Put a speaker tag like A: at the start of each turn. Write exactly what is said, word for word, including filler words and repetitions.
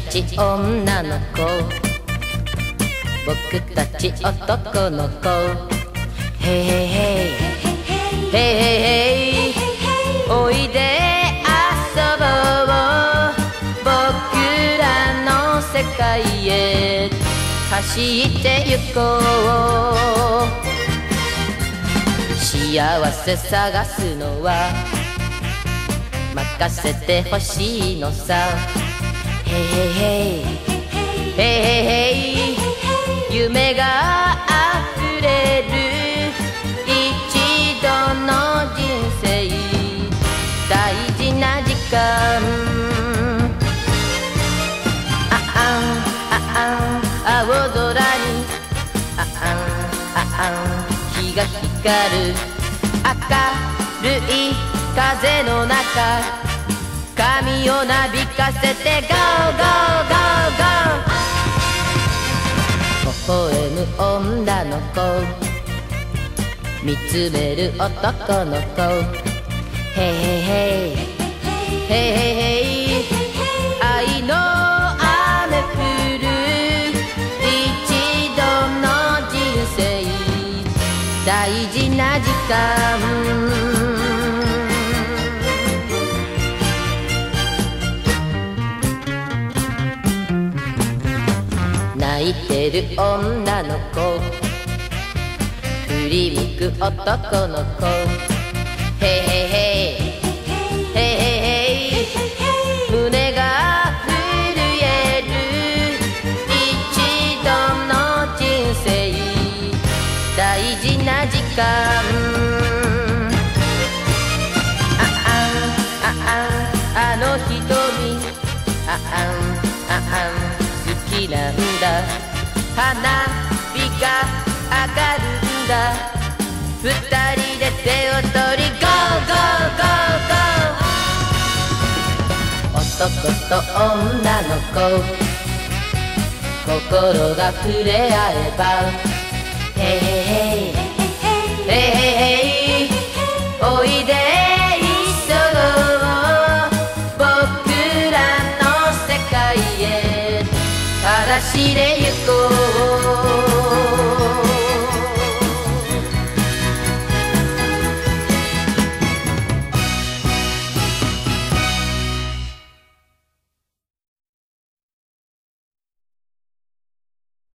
A: ち女の子、僕たち男の子。ヘイヘイヘイヘイヘイヘイ、おいで遊ぼう、僕らの世界へ走ってゆこう。幸せ探すのは任せてほしいのさ。ヘイヘイヘイヘイヘイヘイ、夢があふれる一度の人生、大事な時間。ああんああん青空に、ああんああん日が光る。明るい風の中、髪をなびかせて ゴーゴーゴーゴー。微笑む女の子、見つめる男の子。ヘイヘイヘイヘイヘイヘイ、愛の雨降る一度の人生、大事な時間。泣いてる女の子、振り向く男の子。ヘイヘイヘイヘイヘイヘイ、胸が震える一度の人生、大事な時間。ああんああんあの瞳、ああんああん好きなんだ。花火が上がるんだ。二人で手を取り ゴーゴーゴーゴー。男と女の子、心が触れ合えば